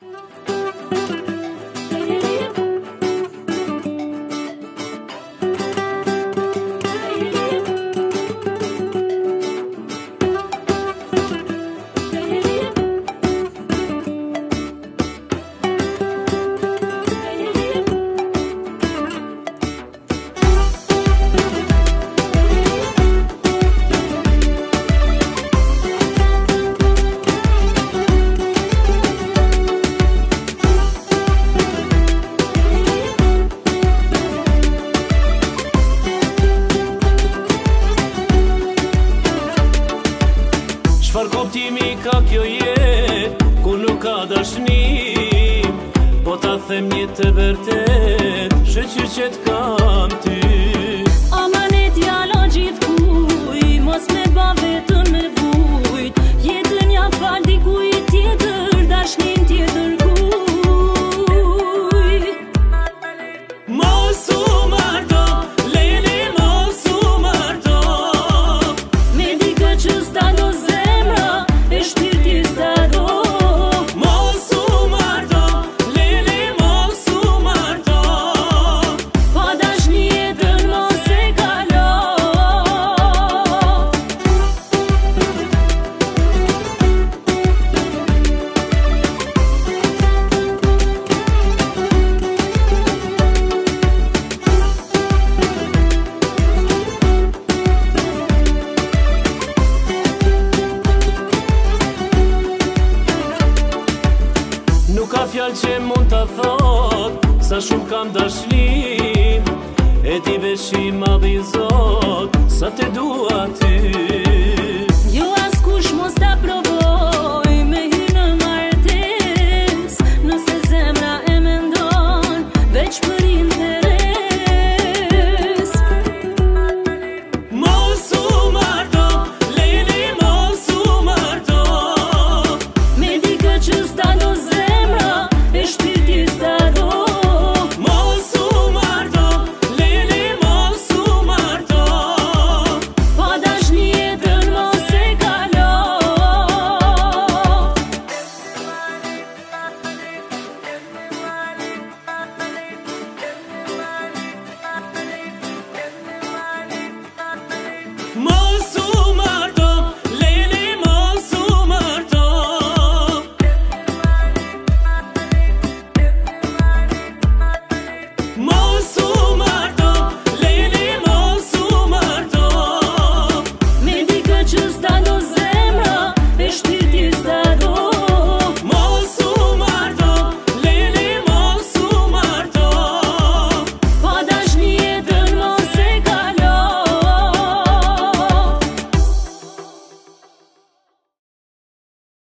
Çfarë kuptimi ka kjo jetë, ku nuk ka dashnim, po ta them një të vërtet, shqyr që t'kam ty. Amanet jalo gjithkuj, mos me ba vetën me vujt, jetën ja fal dikujt tjetër, dashnin tjetër kuj. Mos u marto, Lele, mos u marto, me dikë që s'dalo zemra, e shpirti s'dalo. mos u marto, Lele, mos u marto. Pa dashni jetën mos e kalo. Nuk ka fjalë që mund t'a thot, sa shumë kam dashnin, e ti veshim madhi zot, sa te dua ty. Jo askush mos ta provoj.